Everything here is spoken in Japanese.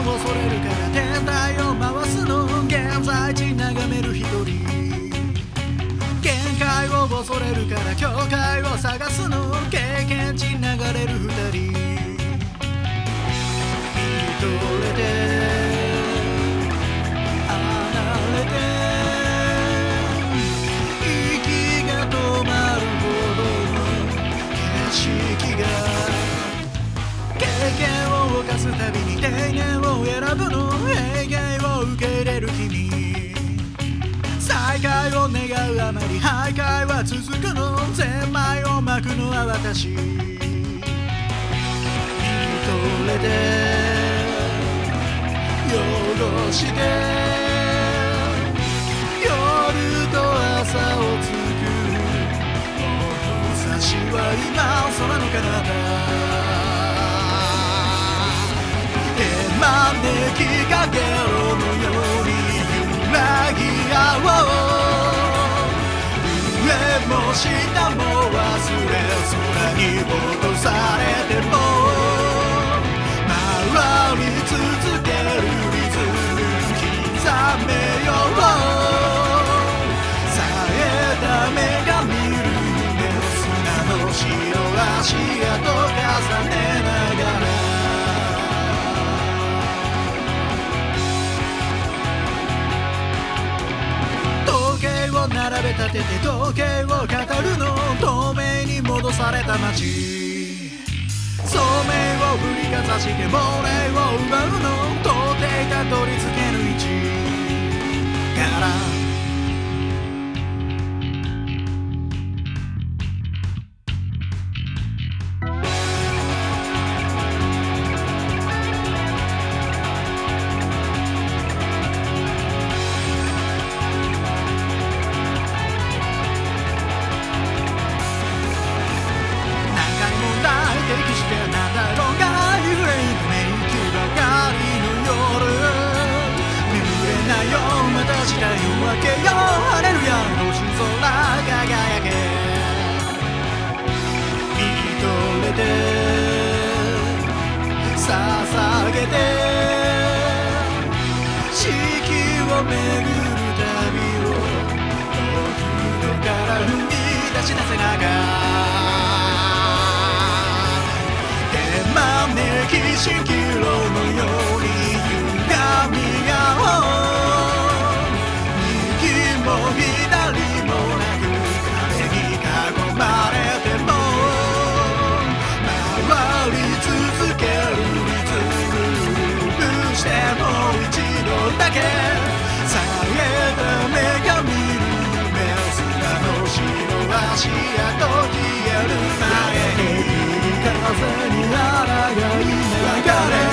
恐れるから天体を回すの現在地眺める一人限界を恐れるから境界を探すの経験値流れる二人見とれて離れて息が止まるほどの景色が経験を犯すたびに定年を選ぶの永遠を受け入れる君再会を願うあまり徘徊は続くのゼンマイを巻くのは私見とれて汚して夜と朝を作る物差しは今空の彼方招きかけろのように揺らぎ合おう上も下も忘れ空に落とされても回り続けるリズム刻めよう冴えた目が見る夢の砂の白足跡重ねながら並べ立てて時計を語るの透明に戻された街聡明を振りかざして亡霊を奪うの到底たどり着けぬ位置から分けようハレルヤの星空輝け見とれて捧げて四季を巡る旅を僕のから踏み出しなせなが手招き蜃気楼のように歪み合おう左もなく壁に囲まれても回り続けるリズムしてもう一度だけ冴えた目が見る夢砂の白足跡消える前に風に抗いながれ